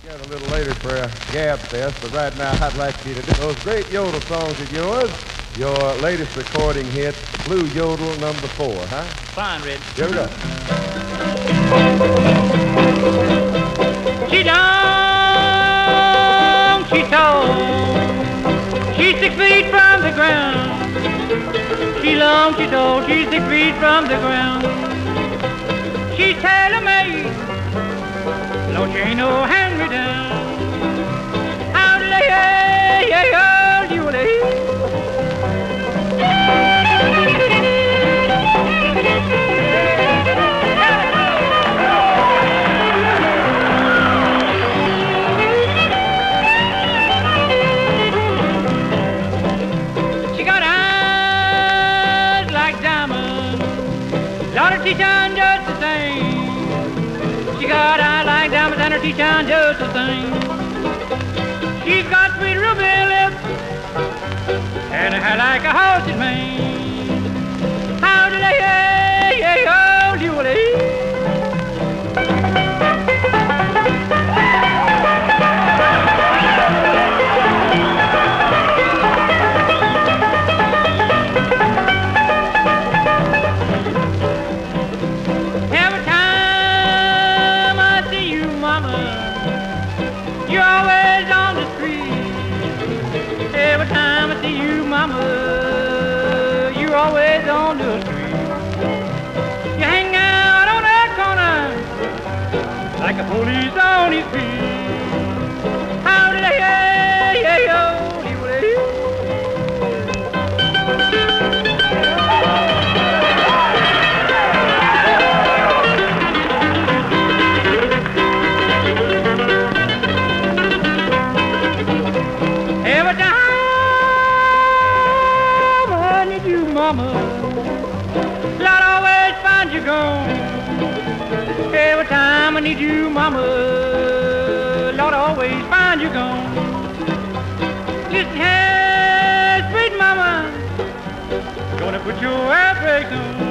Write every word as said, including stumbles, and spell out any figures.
Again, a little later for a gab fest, but right now I'd like you to do those great yodel songs of yours. Your latest recording hit, Blue Yodel number four, huh? Fine, Red. Here we go. She long, she tall, she's six feet from the ground. She long, she tall, she's six feet from the ground. She's tailor-made, Lord, she ain't no hand-me-down. How do they, yeah, yeah, yeah, do they? She got eyes like diamonds, Lord, her teeth shine just the same. She got eyes like diamonds and her teeth shine just the same. She's got sweet ruby lips and a hair like a horse's mane. How do they, yeah, yeah, yeah, do they? Every time I see you, Mama, you're always on the street. Every time I see you, Mama, you're always on the street. You hang out on that corner like a police on his feet. How did I, yeah, yeah, yeah, do they? Every time I need you, Mama, Lord, always find you gone. Every time I need you, Mama, Lord, always find you gone. Listen here, sweet Mama, gonna put your air brakes on.